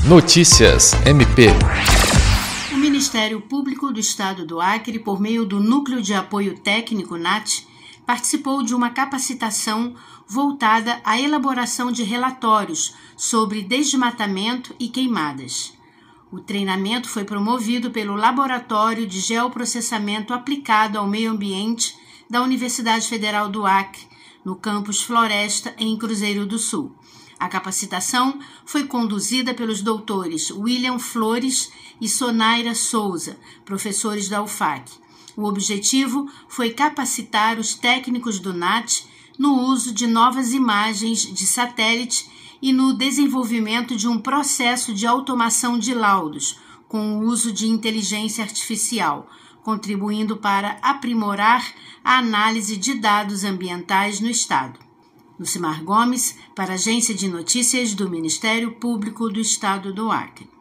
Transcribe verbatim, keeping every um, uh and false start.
Notícias M P. O Ministério Público do Estado do Acre, por meio do Núcleo de Apoio Técnico N A T, participou de uma capacitação voltada à elaboração de relatórios sobre desmatamento e queimadas. O treinamento foi promovido pelo Laboratório de Geoprocessamento Aplicado ao Meio Ambiente da Universidade Federal do Acre, no campus Floresta, em Cruzeiro do Sul. A capacitação foi conduzida pelos doutores William Flores e Sonaira Souza, professores da U F A C. O objetivo foi capacitar os técnicos do N A T no uso de novas imagens de satélite e no desenvolvimento de um processo de automação de laudos com o uso de inteligência artificial, contribuindo para aprimorar a análise de dados ambientais no Estado. Lucimar Gomes, para a Agência de Notícias do Ministério Público do Estado do Acre.